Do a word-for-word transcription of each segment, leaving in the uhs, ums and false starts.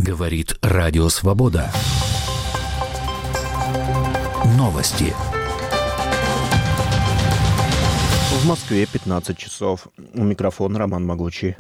Говорит Радио Свобода. Новости. В Москве пятнадцать часов. У микрофона Роман Могучий.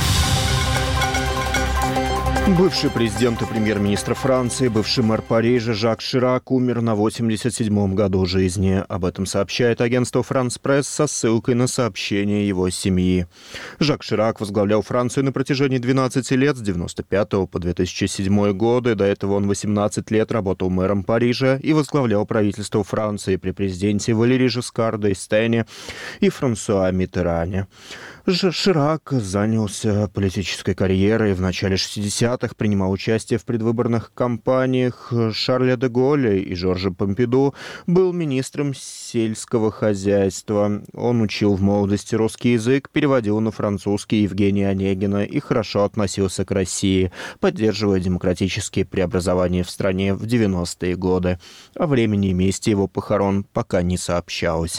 Бывший президент и премьер-министр Франции, бывший мэр Парижа Жак Ширак умер на восемьдесят седьмом году жизни. Об этом сообщает агентство «Франс Пресс» со ссылкой на сообщение его семьи. Жак Ширак возглавлял Францию на протяжении двенадцати лет, с девяносто пятого по две тысячи седьмой годы. До этого он восемнадцать лет работал мэром Парижа и возглавлял правительство Франции при президенте Валери Жискар д'Эстене и Франсуа Миттеране. Ширак занялся политической карьерой в начале шестидесятых, принимал участие в предвыборных кампаниях Шарля де Голля и Жоржа Помпиду, был министром сельского хозяйства. Он учил в молодости русский язык, переводил на французский Евгения Онегина и хорошо относился к России, поддерживая демократические преобразования в стране в девяностые годы. О времени и месте его похорон пока не сообщалось.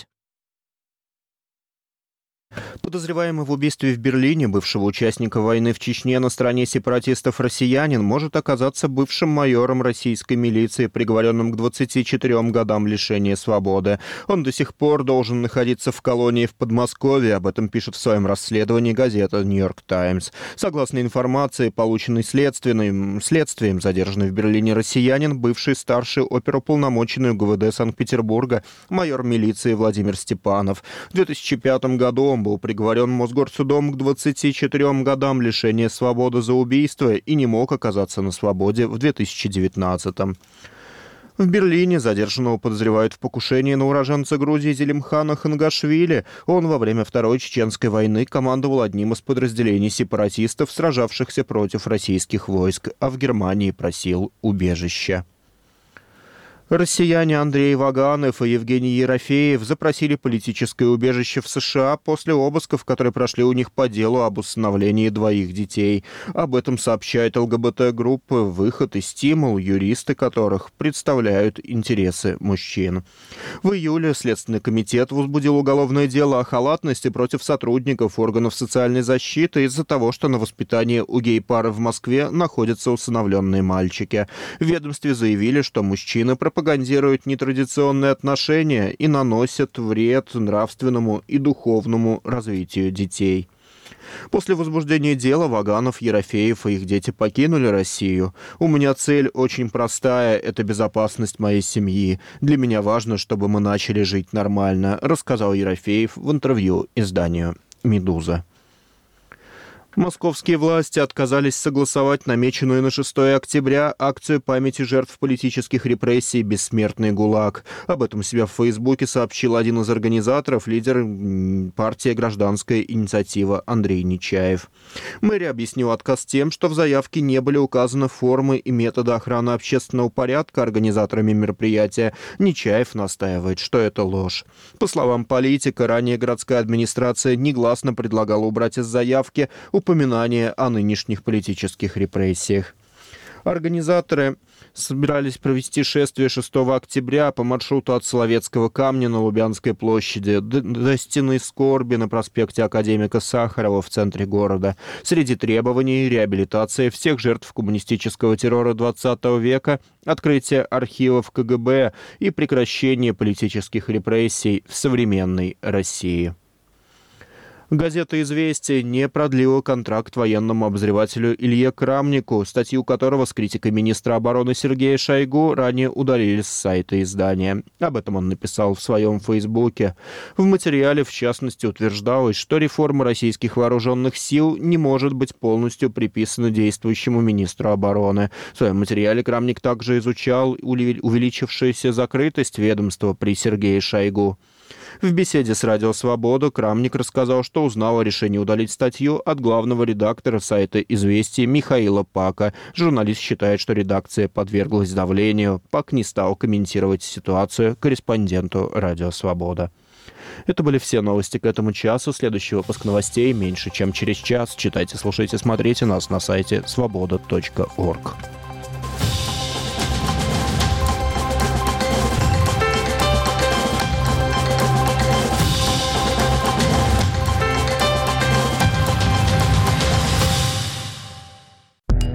Подозреваемый в убийстве в Берлине бывшего участника войны в Чечне на стороне сепаратистов россиянин может оказаться бывшим майором российской милиции, приговоренным к двадцати четырем годам лишения свободы. Он до сих пор должен находиться в колонии в Подмосковье, об этом пишет в своем расследовании газета «Нью-Йорк Таймс». Согласно информации, полученной следственным, следствием, задержанный в Берлине россиянин, бывший старший оперуполномоченный ГУВД Санкт-Петербурга, майор милиции Владимир Степанов. В две тысячи пятом году он был приговорен Мосгорсудом к двадцати четырем годам лишения свободы за убийство и не мог оказаться на свободе в две тысячи девятнадцатом. В Берлине задержанного подозревают в покушении на уроженца Грузии Зелимхана Хангашвили. Он во время Второй Чеченской войны командовал одним из подразделений сепаратистов, сражавшихся против российских войск, а в Германии просил убежища. Россияне Андрей Ваганов и Евгений Ерофеев запросили политическое убежище в США после обысков, которые прошли у них по делу об усыновлении двоих детей. Об этом сообщает ЛГБТ-группа «Выход» и «Стимул», юристы которых представляют интересы мужчин. В июле Следственный комитет возбудил уголовное дело о халатности против сотрудников органов социальной защиты из-за того, что на воспитании у гей-пары в Москве находятся усыновленные мальчики. В ведомстве заявили, что мужчины пропагандируют пропагандируют нетрадиционные отношения и наносят вред нравственному и духовному развитию детей. После возбуждения дела Ваганов, Ерофеев и их дети покинули Россию. «У меня цель очень простая – это безопасность моей семьи. Для меня важно, чтобы мы начали жить нормально», рассказал Ерофеев в интервью изданию «Медуза». Московские власти отказались согласовать намеченную на шестое октября акцию памяти жертв политических репрессий «Бессмертный ГУЛАГ». Об этом себя в Фейсбуке сообщил один из организаторов, лидер партии «Гражданская инициатива» Андрей Нечаев. Мэрия объяснила отказ тем, что в заявке не были указаны формы и методы охраны общественного порядка организаторами мероприятия. Нечаев настаивает, что это ложь. По словам политика, ранее городская администрация негласно предлагала убрать из заявки упоминание о нынешних политических репрессиях. Организаторы собирались провести шествие шестого октября по маршруту от Соловецкого камня на Лубянской площади до, до Стены скорби на проспекте Академика Сахарова в центре города. Среди требований — реабилитация всех жертв коммунистического террора двадцатого века, открытие архивов КГБ и прекращение политических репрессий в современной России. Газета «Известия» не продлила контракт военному обозревателю Илье Крамнику, статью которого с критикой министра обороны Сергея Шойгу ранее удалили с сайта издания. Об этом он написал в своем фейсбуке. В материале, в частности, утверждалось, что реформа российских вооруженных сил не может быть полностью приписана действующему министру обороны. В своем материале Крамник также изучал увеличившуюся закрытость ведомства при Сергее Шойгу. В беседе с «Радио Свобода» Крамник рассказал, что узнал о решении удалить статью от главного редактора сайта «Известия» Михаила Пака. Журналист считает, что редакция подверглась давлению. Пак не стал комментировать ситуацию корреспонденту «Радио Свобода». Это были все новости к этому часу. Следующий выпуск новостей меньше, чем через час. Читайте, слушайте, смотрите нас на сайте свобода точка орг.